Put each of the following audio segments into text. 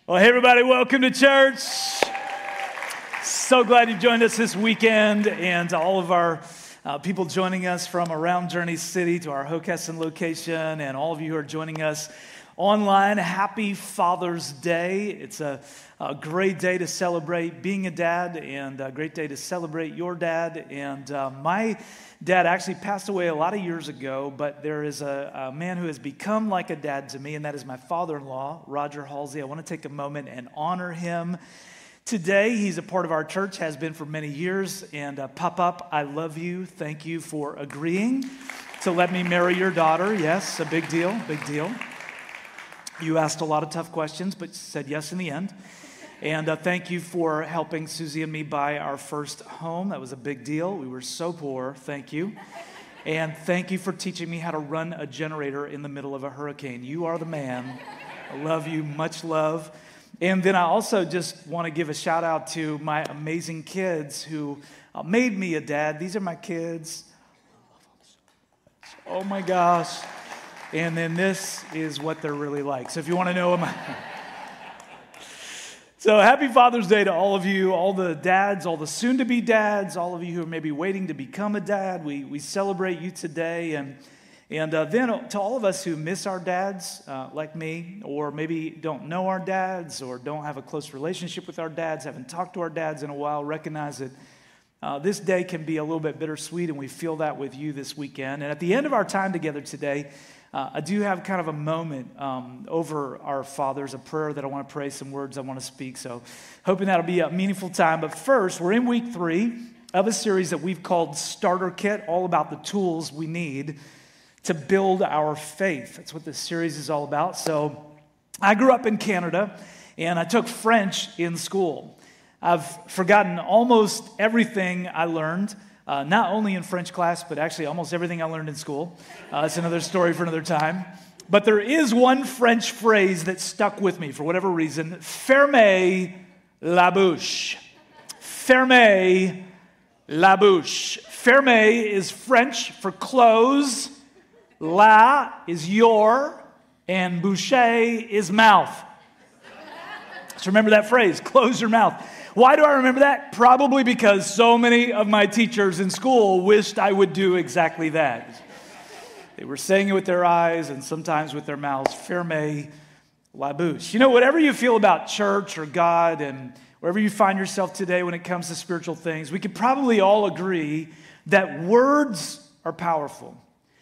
Well, hey everybody, welcome to church. So glad you joined us this weekend, and to all of our people joining us from around Journey City to our Hockessin location, and all of you who are joining us online. Happy Father's Day. It's a great day to celebrate being a dad, and a great day to celebrate your dad. And my dad actually passed away a lot of years ago, but there is a man who has become like a dad to me, and that is my father-in-law, Roger Halsey. I want to take a moment and honor him today. He's a part of our church, has been for many years. And Pop-Up, I love you. Thank you for agreeing to let me marry your daughter. Yes, a big deal, big deal. You asked a lot of tough questions, but said yes in the end. And thank you for helping Susie and me buy our first home. That was a big deal. We were so poor. Thank you. And thank you for teaching me how to run a generator in the middle of a hurricane. You are the man. I love you. Much love. And then I also just want to give a shout out to my amazing kids who made me a dad. These are my kids. Oh my gosh. And then this is what they're really like. So if you want to know them. So happy Father's Day to all of you, all the dads, all the soon-to-be dads, all of you who are maybe waiting to become a dad. We celebrate you today. And then to all of us who miss our dads, like me, or maybe don't know our dads, or don't have a close relationship with our dads, haven't talked to our dads in a while, recognize that this day can be a little bit bittersweet, and we feel that with you this weekend. And at the end of our time together today, I do have kind of a moment over our fathers, a prayer that I want to pray, some words I want to speak. So hoping that'll be a meaningful time. But first, we're in week 3 of a series that we've called Starter Kit, all about the tools we need to build our faith. That's what this series is all about. So I grew up in Canada, and I took French in school. I've forgotten almost everything I learned, not only in French class, but actually almost everything I learned in school. It's another story for another time. But there is one French phrase that stuck with me for whatever reason. Fermez la bouche. Fermez la bouche. Fermez is French for close. La is your, and boucher is mouth. So remember that phrase, close your mouth. Why do I remember that? Probably because so many of my teachers in school wished I would do exactly that. They were saying it with their eyes and sometimes with their mouths. Fermez la bouche. You know, whatever you feel about church or God, and wherever you find yourself today when it comes to spiritual things, we could probably all agree that words are powerful.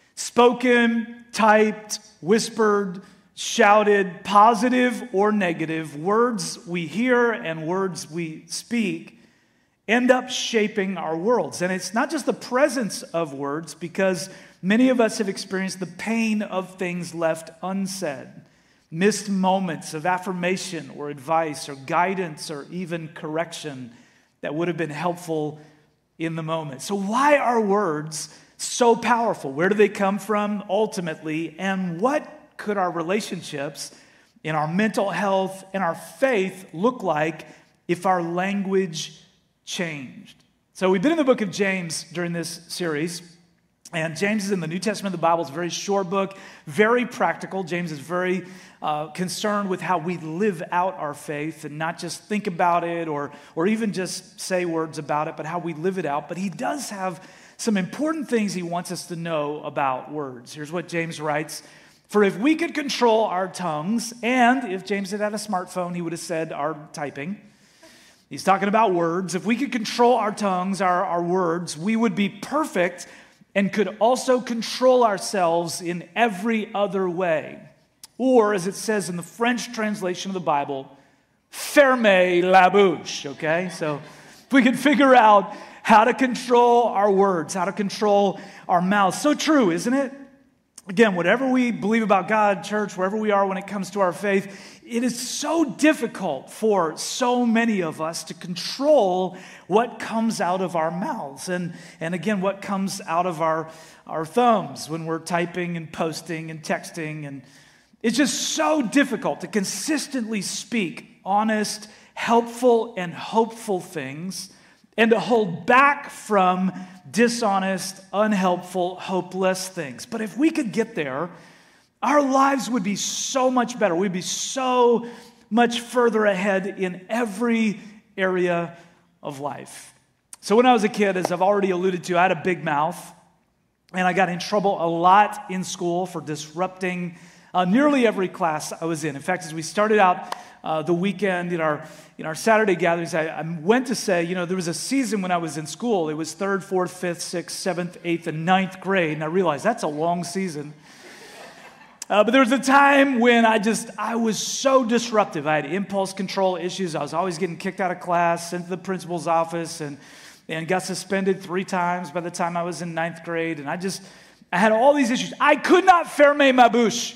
Spoken, typed, whispered, shouted, positive or negative, words we hear and words we speak end up shaping our worlds. And it's not just the presence of words, because many of us have experienced the pain of things left unsaid, missed moments of affirmation or advice or guidance or even correction that would have been helpful in the moment. So why are words so powerful? Where do they come from ultimately? And what could our relationships in our mental health and our faith look like if our language changed? So we've been in the book of James during this series, and James is in the New Testament of the Bible. It's a very short book, very practical. James is very concerned with how we live out our faith and not just think about it or even just say words about it, but how we live it out. But he does have some important things he wants us to know about words. Here's what James writes. For if we could control our tongues, and if James had a smartphone, he would have said our typing. He's talking about words. If we could control our tongues, our words, we would be perfect and could also control ourselves in every other way. Or, as it says in the French translation of the Bible, fermez la bouche, okay? So if we could figure out how to control our words, how to control our mouths. So true, isn't it? Again, whatever we believe about God, church, wherever we are when it comes to our faith, it is so difficult for so many of us to control what comes out of our mouths. And again, what comes out of our thumbs when we're typing and posting and texting. And it's just so difficult to consistently speak honest, helpful, and hopeful things, and to hold back from dishonest, unhelpful, hopeless things. But if we could get there, our lives would be so much better. We'd be so much further ahead in every area of life. So when I was a kid, as I've already alluded to, I had a big mouth, and I got in trouble a lot in school for disrupting nearly every class I was in. In fact, as we started out the weekend in our Saturday gatherings, I went to say, there was a season when I was in school. It was 3rd, 4th, 5th, 6th, 7th, 8th, and 9th grade, and I realized that's a long season. But there was a time when I was so disruptive. I had impulse control issues. I was always getting kicked out of class, sent to the principal's office, and got suspended 3 times by the time I was in 9th grade. And I had all these issues. I could not fermer ma bouche.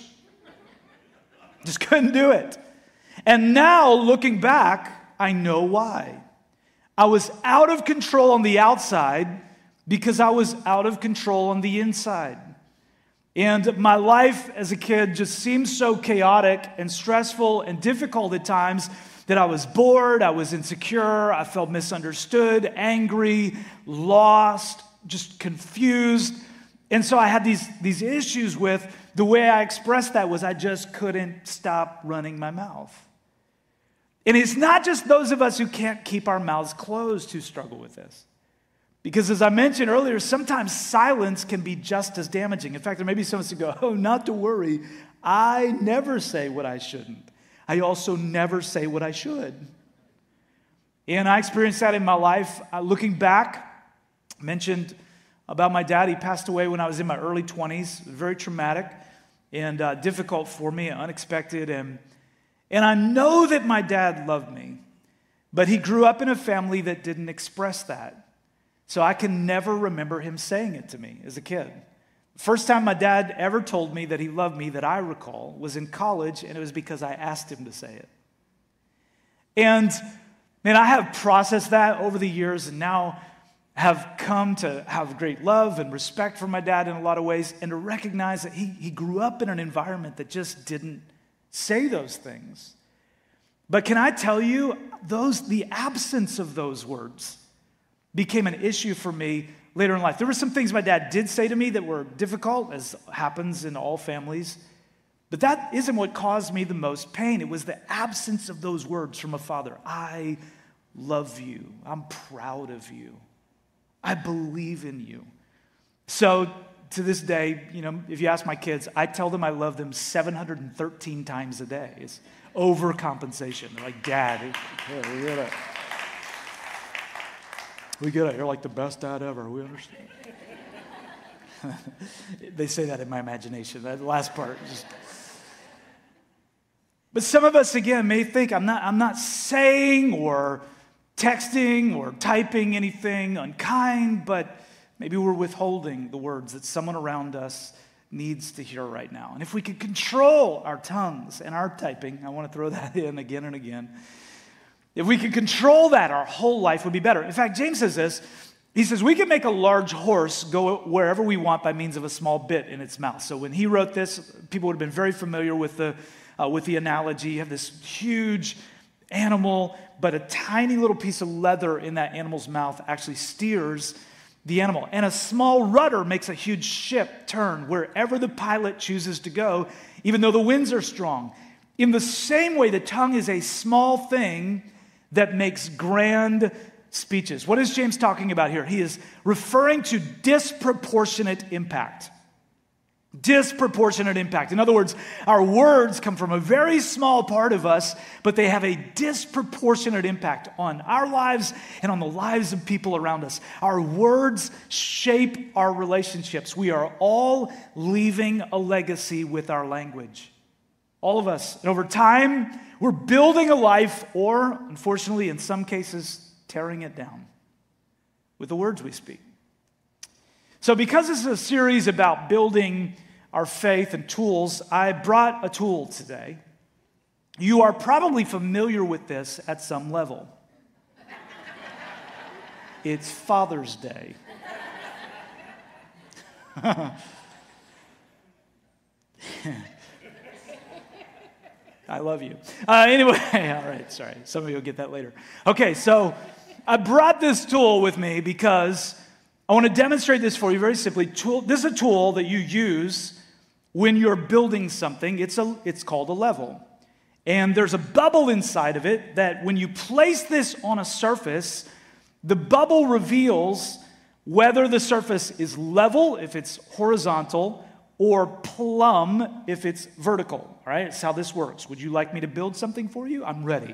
Just couldn't do it. And now, looking back, I know why. I was out of control on the outside because I was out of control on the inside. And my life as a kid just seemed so chaotic and stressful and difficult at times that I was bored, I was insecure, I felt misunderstood, angry, lost, just confused. And so I had these issues with the way I expressed that was I just couldn't stop running my mouth. And it's not just those of us who can't keep our mouths closed who struggle with this. Because as I mentioned earlier, sometimes silence can be just as damaging. In fact, there may be some of us who go, oh, not to worry. I never say what I shouldn't. I also never say what I should. And I experienced that in my life. Looking back, I mentioned about my dad. He passed away when I was in my early 20s. Very traumatic and difficult for me, unexpected. And I know that my dad loved me, but he grew up in a family that didn't express that. So I can never remember him saying it to me as a kid. First time my dad ever told me that he loved me that I recall was in college, and it was because I asked him to say it. And man, I have processed that over the years and now have come to have great love and respect for my dad in a lot of ways and to recognize that he grew up in an environment that just didn't say those things. But can I tell you, the absence of those words became an issue for me later in life. There were some things my dad did say to me that were difficult, as happens in all families, but that isn't what caused me the most pain. It was the absence of those words from a father. I love you. I'm proud of you. I believe in you. So to this day, if you ask my kids, I tell them I love them 713 times a day. It's overcompensation. They're like, Dad, yeah, we get it. We get it. You're like the best dad ever. We understand. They say that in my imagination. That last part. But some of us, again, may think I'm not saying or texting or typing anything unkind, but maybe we're withholding the words that someone around us needs to hear right now. And if we could control our tongues and our typing, I want to throw that in again and again. If we could control that, our whole life would be better. In fact, James says this. He says, we can make a large horse go wherever we want by means of a small bit in its mouth. So when he wrote this, people would have been very familiar with the analogy. You have this huge animal, but a tiny little piece of leather in that animal's mouth actually steers the animal. And a small rudder makes a huge ship turn wherever the pilot chooses to go, even though the winds are strong. In the same way, the tongue is a small thing that makes grand speeches. What is James talking about here? He is referring to disproportionate impact. Disproportionate impact. In other words, our words come from a very small part of us, but they have a disproportionate impact on our lives and on the lives of people around us. Our words shape our relationships. We are all leaving a legacy with our language. All of us. And over time, we're building a life, or unfortunately, in some cases, tearing it down with the words we speak. So because this is a series about building our faith and tools, I brought a tool today. You are probably familiar with this at some level. It's Father's Day. I love you. Anyway, all right, sorry. Some of you will get that later. Okay, so I brought this tool with me because I want to demonstrate this for you very simply. This is a tool that you use when you're building something. It's called a level. And there's a bubble inside of it that when you place this on a surface, the bubble reveals whether the surface is level, if it's horizontal, or plumb, if it's vertical. All right, that's how this works. Would you like me to build something for you? I'm ready.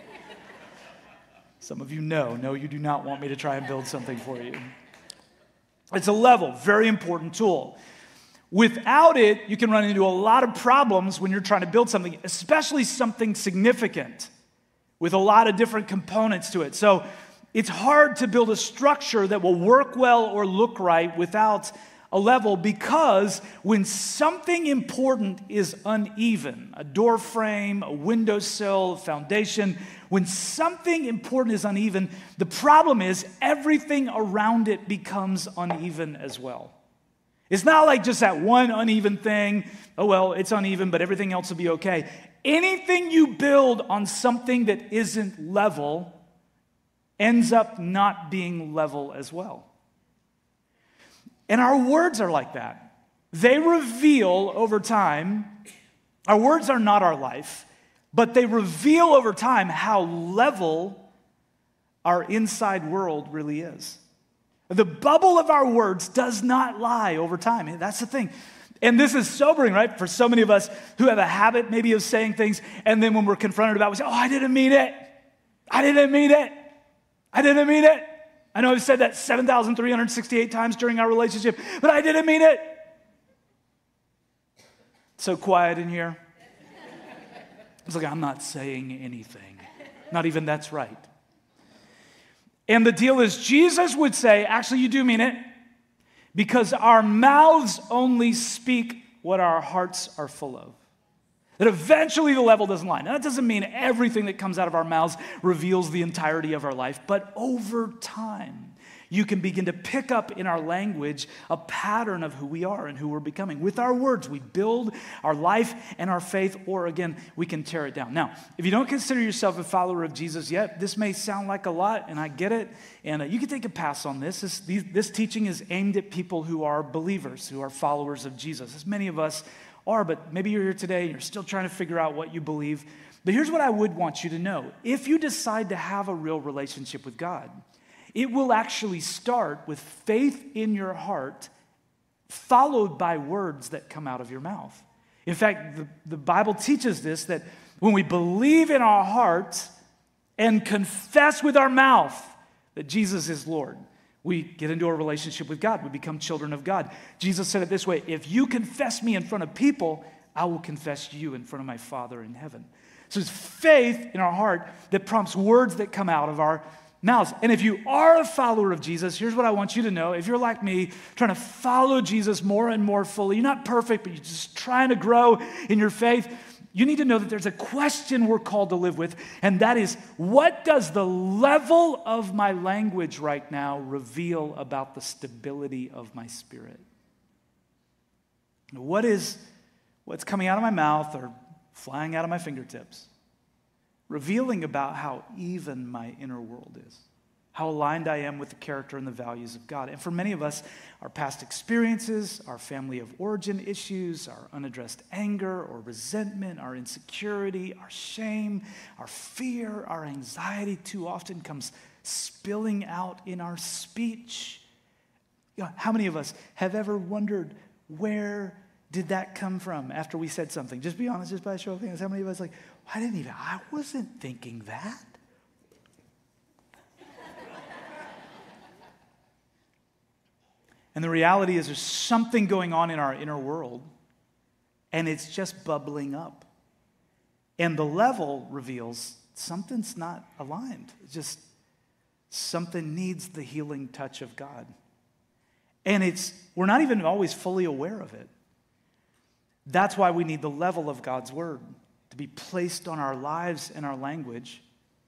Some of you know. No, you do not want me to try and build something for you. It's a level, very important tool. Without it, you can run into a lot of problems when you're trying to build something, especially something significant with a lot of different components to it. So it's hard to build a structure that will work well or look right without a level, because when something important is uneven, a door frame, a windowsill, a foundation, when something important is uneven, the problem is everything around it becomes uneven as well. It's not like just that one uneven thing, oh well, it's uneven, but everything else will be okay. Anything you build on something that isn't level ends up not being level as well. And our words are like that. They reveal over time, our words are not our life, but they reveal over time how level our inside world really is. The bubble of our words does not lie over time. That's the thing. And this is sobering, right? For so many of us who have a habit maybe of saying things, and then when we're confronted about it, we say, oh, I didn't mean it. I didn't mean it. I didn't mean it. I know I've said that 7,368 times during our relationship, but I didn't mean it. So quiet in here. It's like, I'm not saying anything. Not even that's right. And the deal is, Jesus would say, actually, you do mean it, because our mouths only speak what our hearts are full of. That eventually the level doesn't lie. Now, that doesn't mean everything that comes out of our mouths reveals the entirety of our life, but over time, you can begin to pick up in our language a pattern of who we are and who we're becoming. With our words, we build our life and our faith, or again, we can tear it down. Now, if you don't consider yourself a follower of Jesus yet, this may sound like a lot, and I get it, and you can take a pass on this. This teaching is aimed at people who are believers, who are followers of Jesus, as many of us are, but maybe you're here today and you're still trying to figure out what you believe. But here's what I would want you to know. If you decide to have a real relationship with God, it will actually start with faith in your heart, followed by words that come out of your mouth. In fact, the Bible teaches this, that when we believe in our heart and confess with our mouth that Jesus is Lord, we get into a relationship with God. We become children of God. Jesus said it this way, if you confess me in front of people, I will confess you in front of my Father in heaven. So it's faith in our heart that prompts words that come out of our mouths. And if you are a follower of Jesus, here's what I want you to know. If you're like me, trying to follow Jesus more and more fully, you're not perfect, but you're just trying to grow in your faith, you need to know that there's a question we're called to live with, and that is, what does the level of my language right now reveal about the stability of my spirit? What's coming out of my mouth or flying out of my fingertips, revealing about how even my inner world is, how aligned I am with the character and the values of God. And for many of us, our past experiences, our family of origin issues, our unaddressed anger or resentment, our insecurity, our shame, our fear, our anxiety too often comes spilling out in our speech. You know, how many of us have ever wondered, where did that come from after we said something? Just be honest, just by a show of hands. How many of us like, I wasn't thinking that. And the reality is there's something going on in our inner world, and it's just bubbling up. And the level reveals something's not aligned. It's just something needs the healing touch of God. And we're not even always fully aware of it. That's why we need the level of God's word to be placed on our lives and our language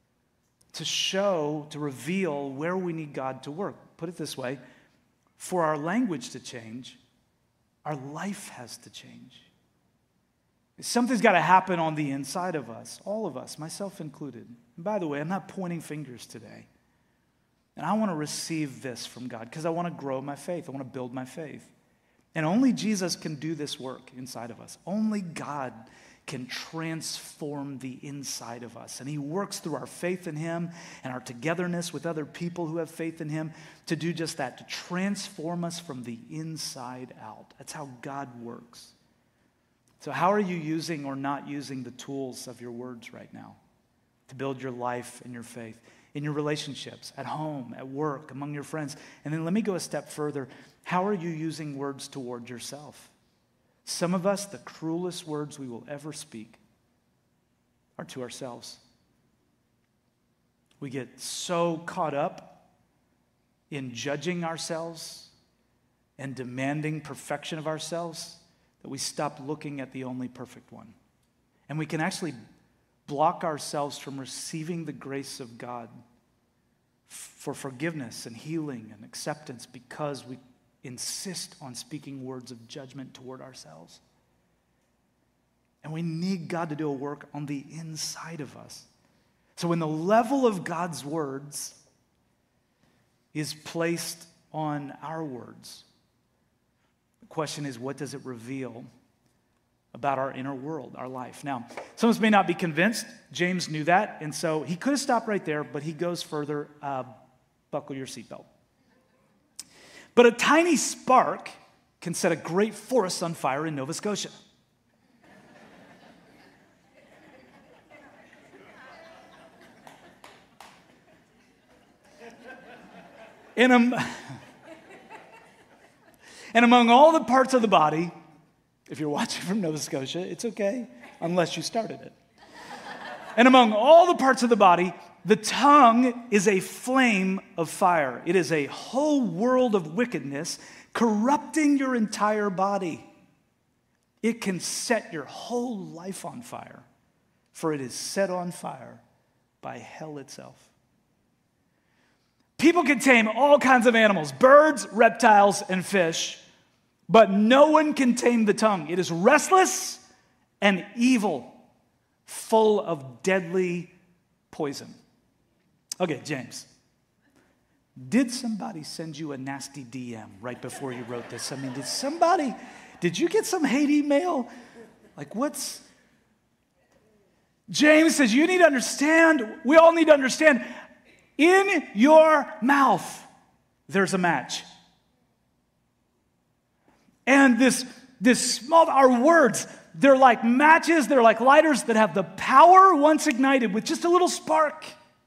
to reveal where we need God to work. Put it this way. For our language to change, our life has to change. Something's got to happen on the inside of us, all of us, myself included. And by the way, I'm not pointing fingers today. And I want to receive this from God because I want to grow my faith. I want to build my faith. And only Jesus can do this work inside of us. Only God can transform the inside of us. And he works through our faith in him and our togetherness with other people who have faith in him to do just that, to transform us from the inside out. That's how God works. So how are you using or not using the tools of your words right now to build your life and your faith in your relationships, at home, at work, among your friends? And then let me go a step further. How are you using words toward yourself? Some of us, the cruelest words we will ever speak are to ourselves. We get so caught up in judging ourselves and demanding perfection of ourselves that we stop looking at the only perfect one. And we can actually block ourselves from receiving the grace of God for forgiveness and healing and acceptance because we insist on speaking words of judgment toward ourselves. And we need God to do a work on the inside of us. So when the level of God's words is placed on our words, the question is, what does it reveal about our inner world, our life? Now, some of us may not be convinced. James knew that, and so he could have stopped right there, but he goes further. Buckle your seatbelt. But a tiny spark can set a great forest on fire in Nova Scotia. And among all the parts of the body, if you're watching from Nova Scotia, it's okay, unless you started it. And among all the parts of the body, the tongue is a flame of fire. It is a whole world of wickedness corrupting your entire body. It can set your whole life on fire, for it is set on fire by hell itself. People can tame all kinds of animals, birds, reptiles, and fish, but no one can tame the tongue. It is restless and evil, full of deadly poison. Okay, James, did somebody send you a nasty DM right before you wrote this? I mean, did you get some hate email? Like, James says, you need to understand, we all need to understand, in your mouth, there's a match. And our words, they're like matches, they're like lighters that have the power, once ignited, with just a little spark.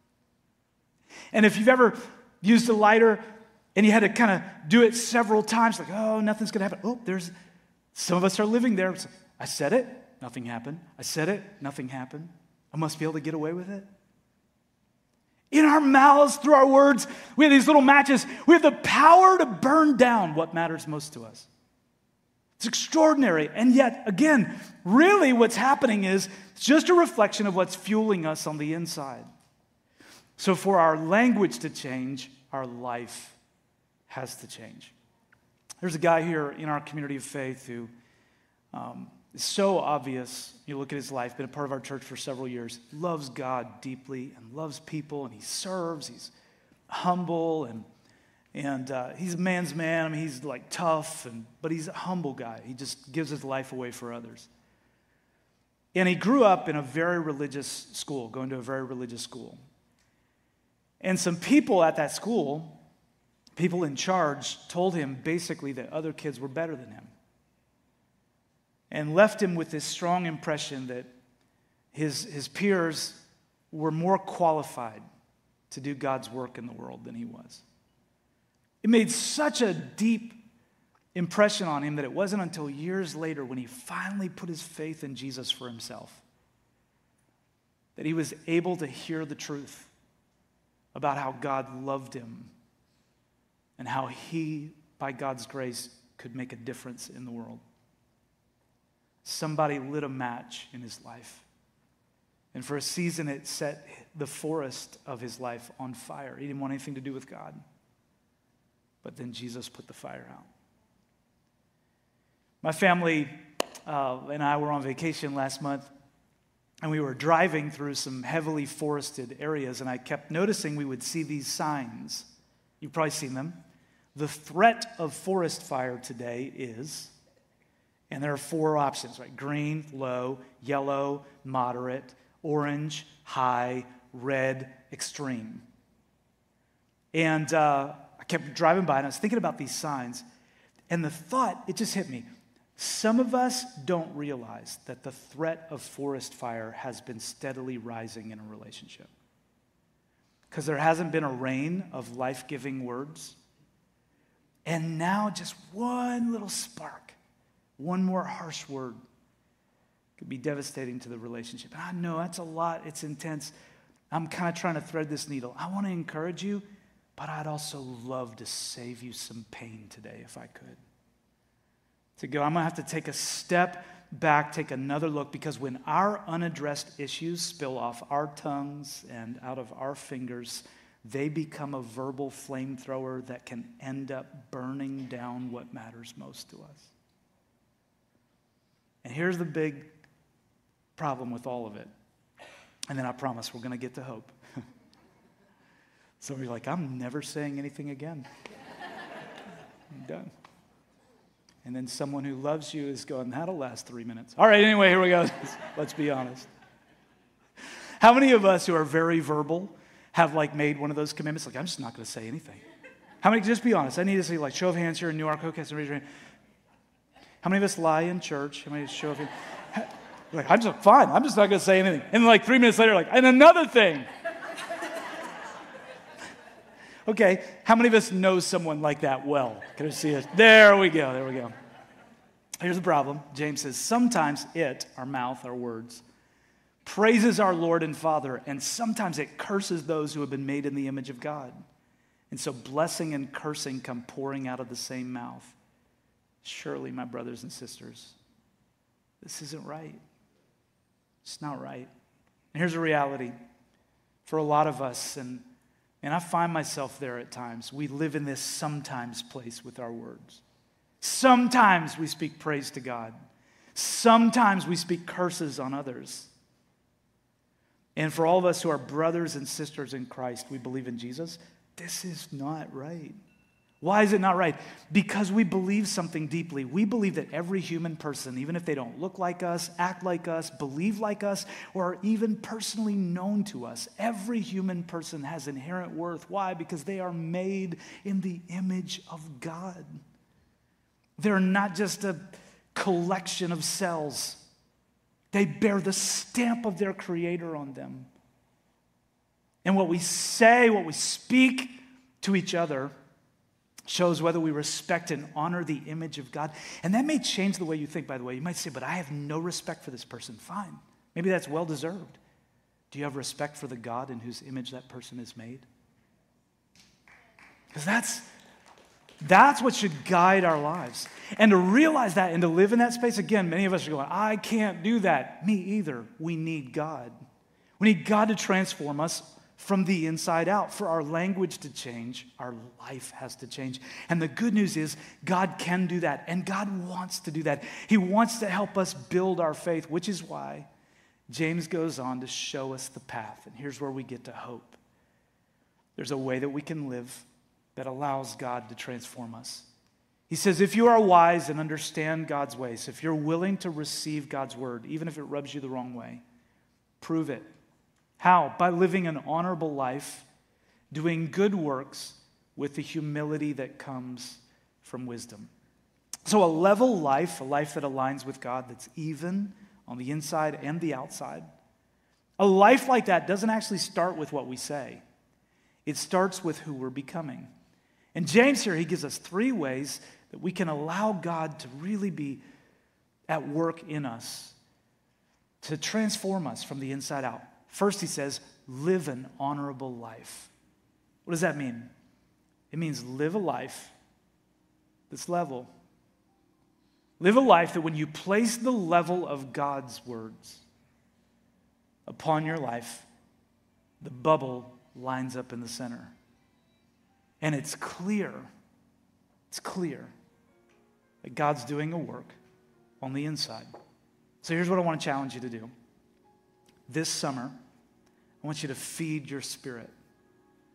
And if you've ever used a lighter and you had to kind of do it several times, like, oh, nothing's going to happen. Oh, some of us are living there. I said it, nothing happened. I said it, nothing happened. I must be able to get away with it. In our mouths, through our words, we have these little matches. We have the power to burn down what matters most to us. It's extraordinary. And yet, again, really what's happening is it's just a reflection of what's fueling us on the inside. So for our language to change, our life has to change. There's a guy here in our community of faith who is so obvious. You look at his life, been a part of our church for several years, loves God deeply and loves people, and he serves. He's humble, and he's a man's man. I mean, he's like tough, but he's a humble guy. He just gives his life away for others. And he grew up in a very religious school, going to a very religious school. And some people at that school, people in charge, told him basically that other kids were better than him. And left him with this strong impression that his peers were more qualified to do God's work in the world than he was. It made such a deep impression on him that it wasn't until years later when he finally put his faith in Jesus for himself that he was able to hear the truth about how God loved him and how he, by God's grace, could make a difference in the world. Somebody lit a match in his life. And for a season, it set the forest of his life on fire. He didn't want anything to do with God. But then Jesus put the fire out. My family and I were on vacation last month, and we were driving through some heavily forested areas, and I kept noticing we would see these signs. You've probably seen them. The threat of forest fire today is, And there are 4 options, right? Green, low; yellow, moderate; orange, high; red, extreme. And I kept driving by and I was thinking about these signs. And the thought, it just hit me. Some of us don't realize that the threat of forest fire has been steadily rising in a relationship. Because there hasn't been a rain of life-giving words. And now just one little spark, one more harsh word could be devastating to the relationship. And I know that's a lot. It's intense. I'm kind of trying to thread this needle. I want to encourage you, but I'd also love to save you some pain today if I could. To go, I'm going to have to take a step back, take another look, because when our unaddressed issues spill off our tongues and out of our fingers, they become a verbal flamethrower that can end up burning down what matters most to us. And here's the big problem with all of it. And then I promise we're going to get to hope. Some of you are like, I'm never saying anything again. I'm done. And then someone who loves you is going, that'll last 3 minutes. All right, anyway, here we go. Let's be honest. How many of us who are very verbal have made one of those commitments? I'm just not going to say anything. How many, just be honest. I need to see show of hands here in Newark. Okay, so raise your hand. How many of us lie in church? How many show of hands? I'm just fine. I'm just not going to say anything. And 3 minutes later, and another thing. Okay, how many of us know someone like that well? Can I see it? There we go. Here's the problem. James says, sometimes our mouth, our words, praises our Lord and Father, and sometimes it curses those who have been made in the image of God. And so blessing and cursing come pouring out of the same mouth. Surely, my brothers and sisters, this isn't right. It's not right. And here's the reality. For a lot of us, and I find myself there at times, we live in this sometimes place with our words. Sometimes we speak praise to God. Sometimes we speak curses on others. And for all of us who are brothers and sisters in Christ, we believe in Jesus, this is not right. Why is it not right? Because we believe something deeply. We believe that every human person, even if they don't look like us, act like us, believe like us, or are even personally known to us, every human person has inherent worth. Why? Because they are made in the image of God. They're not just a collection of cells. They bear the stamp of their Creator on them. And what we say, what we speak to each other shows whether we respect and honor the image of God. And that may change the way you think, by the way. You might say, but I have no respect for this person. Fine. Maybe that's well-deserved. Do you have respect for the God in whose image that person is made? Because that's what should guide our lives. And to realize that and to live in that space, again, many of us are going, I can't do that. Me either. We need God. We need God to transform us from the inside out. For our language to change, our life has to change. And the good news is God can do that, and God wants to do that. He wants to help us build our faith, which is why James goes on to show us the path. And here's where we get to hope. There's a way that we can live that allows God to transform us. He says, if you are wise and understand God's ways, if you're willing to receive God's word, even if it rubs you the wrong way, prove it. How? By living an honorable life, doing good works with the humility that comes from wisdom. So a level life, a life that aligns with God, that's even on the inside and the outside. A life like that doesn't actually start with what we say. It starts with who we're becoming. And James here, he gives us 3 ways that we can allow God to really be at work in us, to transform us from the inside out. First, he says, live an honorable life. What does that mean? It means live a life that's level. Live a life that when you place the level of God's words upon your life, the bubble lines up in the center. And it's clear that God's doing a work on the inside. So here's what I want to challenge you to do. This summer, I want you to feed your spirit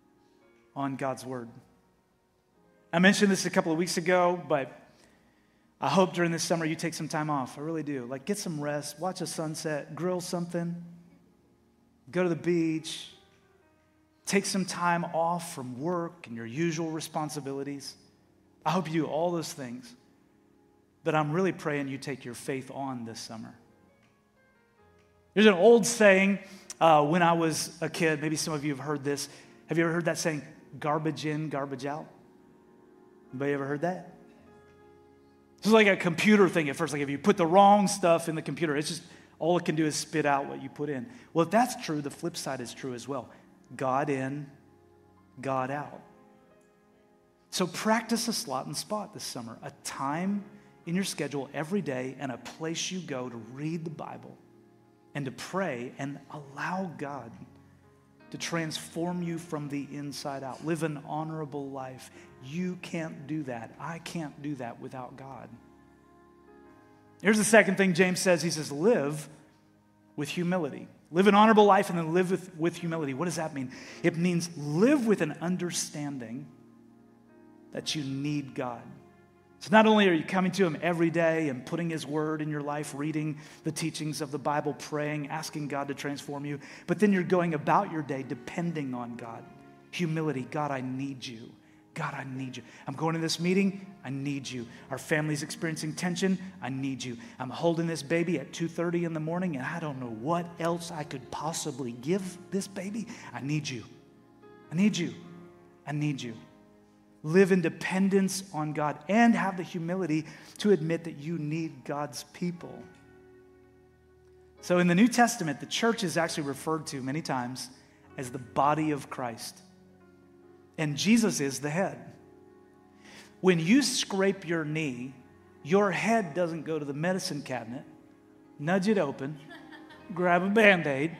on God's word. I mentioned this a couple of weeks ago, but I hope during this summer you take some time off. I really do. Like, get some rest, watch a sunset, grill something, go to the beach, take some time off from work and your usual responsibilities. I hope you do all those things. But I'm really praying you take your faith on this summer. There's an old saying when I was a kid. Maybe some of you have heard this. Have you ever heard that saying, garbage in, garbage out? Anybody ever heard that? This is like a computer thing at first. Like if you put the wrong stuff in the computer, it's just all it can do is spit out what you put in. Well, if that's true, the flip side is true as well. God in, God out. So practice a slot and spot this summer. A time in your schedule every day and a place you go to read the Bible and to pray and allow God to transform you from the inside out. Live an honorable life. You can't do that. I can't do that without God. Here's the second thing James says. He says, live with humility. Live an honorable life and then live with humility. What does that mean? It means live with an understanding that you need God. So not only are you coming to Him every day and putting His word in your life, reading the teachings of the Bible, praying, asking God to transform you, but then you're going about your day depending on God. Humility. God, I need you. God, I need you. I'm going to this meeting. I need you. Our family's experiencing tension. I need you. I'm holding this baby at 2:30 in the morning, and I don't know what else I could possibly give this baby. I need you. I need you. I need you. Live in dependence on God and have the humility to admit that you need God's people. So in the New Testament, the church is actually referred to many times as the body of Christ. And Jesus is the head. When you scrape your knee, your head doesn't go to the medicine cabinet, nudge it open, grab a Band-Aid,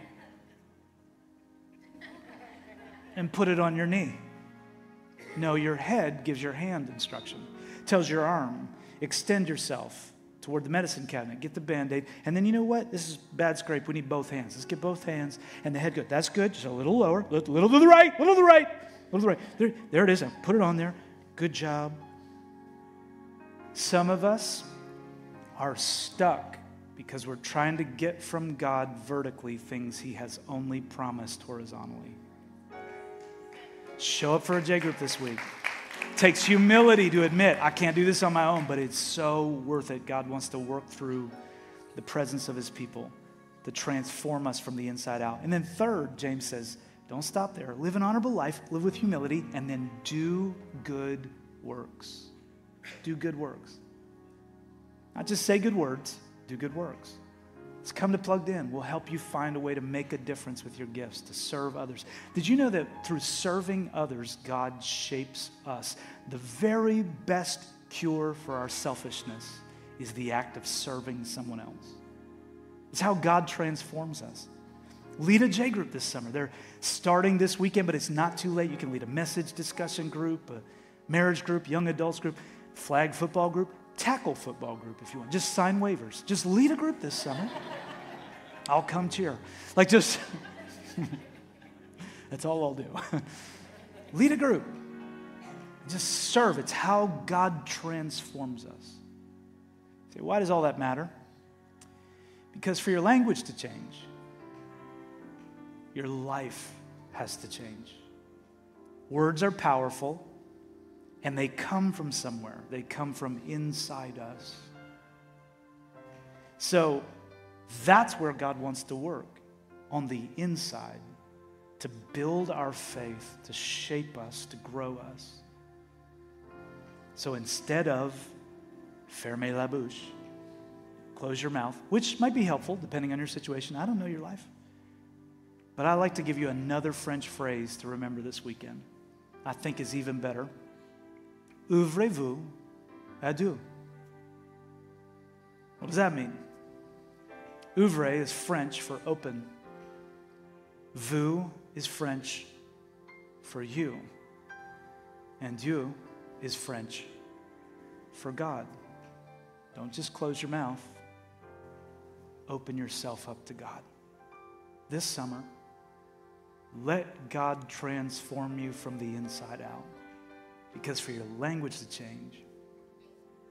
and put it on your knee. No, your head gives your hand instruction, tells your arm, extend yourself toward the medicine cabinet, get the Band-Aid, and then you know what? This is bad scrape. We need both hands. Let's get both hands, and the head goes. That's good. Just a little lower, little to the right, little to the right, little to the right. There it is. I put it on there. Good job. Some of us are stuck because we're trying to get from God vertically things He has only promised horizontally. Show up for a J group this week. It takes humility to admit, I can't do this on my own, but it's so worth it. God wants to work through the presence of His people to transform us from the inside out. And then third, James says, don't stop there. Live an honorable life, live with humility, and then do good works. Do good works. Not just say good words, do good works. Let's come to Plugged In. We'll help you find a way to make a difference with your gifts, to serve others. Did you know that through serving others, God shapes us? The very best cure for our selfishness is the act of serving someone else. It's how God transforms us. Lead a J group this summer. They're starting this weekend, but it's not too late. You can lead a message discussion group, a marriage group, young adults group, flag football group, tackle football group if you want. Just sign waivers. Just lead a group this summer. I'll come cheer. Like just, that's all I'll do. Lead a group. Just serve. It's how God transforms us. Say, why does all that matter? Because for your language to change, your life has to change. Words are powerful, and they come from somewhere. They come from inside us. So that's where God wants to work, on the inside, to build our faith, to shape us, to grow us. So instead of fermez la bouche, close your mouth, which might be helpful depending on your situation. I don't know your life. But I like to give you another French phrase to remember this weekend. I think is even better. Ouvrez-vous à Dieu. What does that mean? Ouvre is French for open. Vous is French for you. And Dieu is French for God. Don't just close your mouth. Open yourself up to God. This summer, let God transform you from the inside out. Because for your language to change,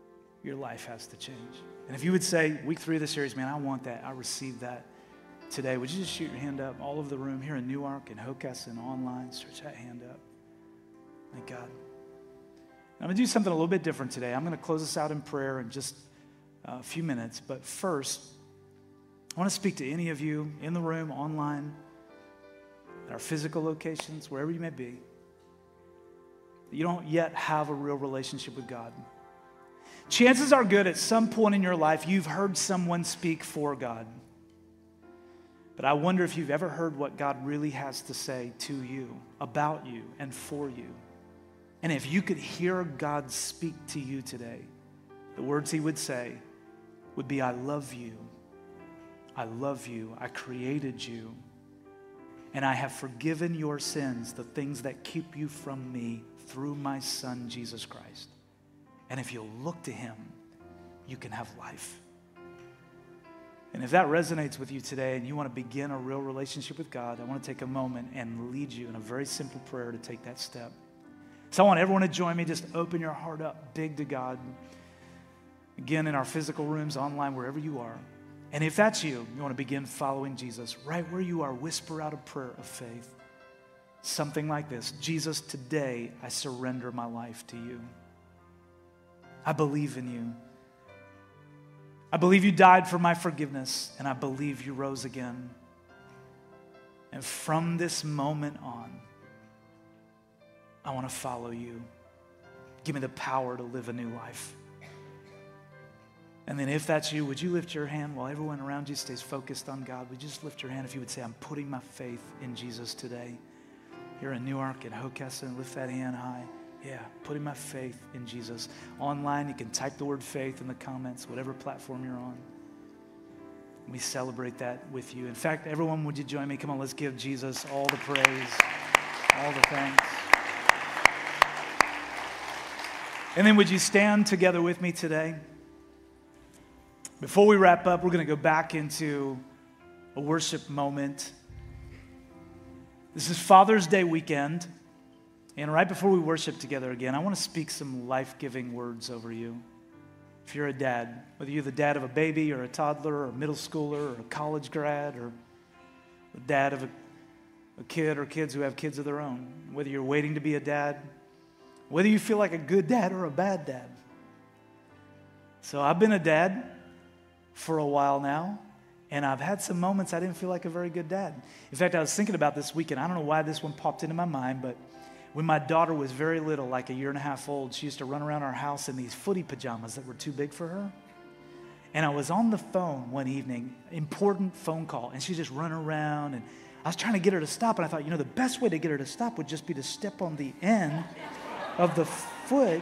your life has to change. And if you would say, week 3 of the series, man, I want that, I received that today, would you just shoot your hand up all over the room here in Newark and Hocassin online? Stretch that hand up. Thank God. I'm going to do something a little bit different today. I'm going to close us out in prayer in just a few minutes. But first, I want to speak to any of you in the room, online, at our physical locations, wherever you may be. You don't yet have a real relationship with God. Chances are good at some point in your life you've heard someone speak for God. But I wonder if you've ever heard what God really has to say to you, about you, and for you. And if you could hear God speak to you today, the words he would say would be, I love you. I love you. I created you. And I have forgiven your sins, the things that keep you from me, through my Son, Jesus Christ. And if you'll look to him, you can have life. And if that resonates with you today and you want to begin a real relationship with God, I want to take a moment and lead you in a very simple prayer to take that step. So I want everyone to join me. Just open your heart up big to God. Again, in our physical rooms, online, wherever you are. And if that's you, you want to begin following Jesus, right where you are, whisper out a prayer of faith. Something like this: Jesus, today I surrender my life to you. I believe in you. I believe you died for my forgiveness, and I believe you rose again. And from this moment on, I want to follow you. Give me the power to live a new life. And then if that's you, would you lift your hand while everyone around you stays focused on God? Would you just lift your hand if you would say, I'm putting my faith in Jesus today. Here in Newark and Hocassin, lift that hand high. Yeah, putting my faith in Jesus. Online, you can type the word faith in the comments, whatever platform you're on. We celebrate that with you. In fact, everyone, would you join me? Come on, let's give Jesus all the praise, all the thanks. And then would you stand together with me today? Before we wrap up, we're going to go back into a worship moment. This is Father's Day weekend. And right before we worship together again, I want to speak some life-giving words over you. If you're a dad, whether you're the dad of a baby or a toddler or a middle schooler or a college grad or the dad of a kid or kids who have kids of their own, whether you're waiting to be a dad, whether you feel like a good dad or a bad dad. So I've been a dad for a while now, and I've had some moments I didn't feel like a very good dad. In fact, I was thinking about this weekend. I don't know why this one popped into my mind, but when my daughter was very little, like 1.5 years old, she used to run around our house in these footy pajamas that were too big for her. And I was on the phone one evening, important phone call, and she just run around, and I was trying to get her to stop, and I thought, the best way to get her to stop would just be to step on the end of the foot.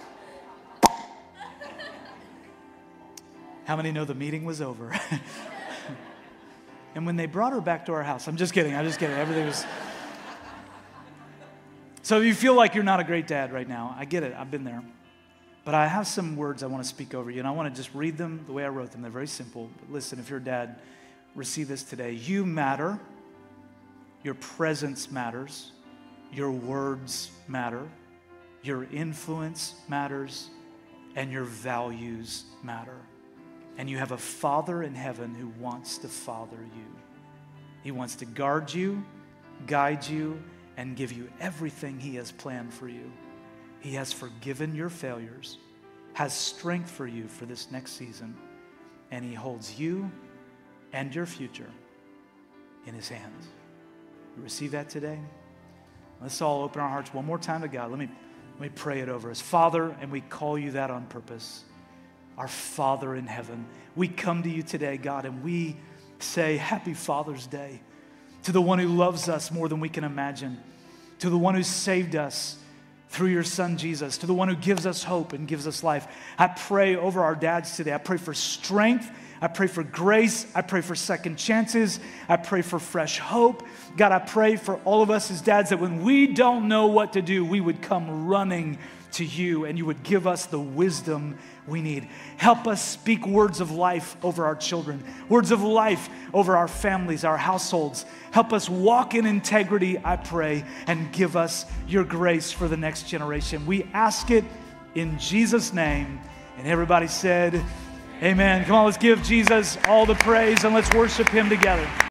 How many know the meeting was over? And when they brought her back to our house, I'm just kidding. Everything was... So if you feel like you're not a great dad right now, I get it. I've been there. But I have some words I want to speak over you, and I want to just read them the way I wrote them. They're very simple. But listen, if you're a dad, receive this today. You matter. Your presence matters. Your words matter. Your influence matters. And your values matter. And you have a Father in heaven who wants to father you. He wants to guard you, guide you, and give you everything he has planned for you. He has forgiven your failures, has strength for you for this next season, and he holds you and your future in his hands. You receive that today? Let's all open our hearts one more time to God. Let me pray it over us. Father, and we call you that on purpose. Our Father in heaven, we come to you today, God, and we say Happy Father's Day to the one who loves us more than we can imagine, to the one who saved us through your Son, Jesus, to the one who gives us hope and gives us life. I pray over our dads today. I pray for strength. I pray for grace. I pray for second chances. I pray for fresh hope. God, I pray for all of us as dads that when we don't know what to do, we would come running to you and you would give us the wisdom we need. Help us speak words of life over our children, words of life over our families, our households. Help us walk in integrity, I pray, and give us your grace for the next generation. We ask it in Jesus' name, And everybody said, amen. Come on, let's give Jesus all the praise and let's worship him together.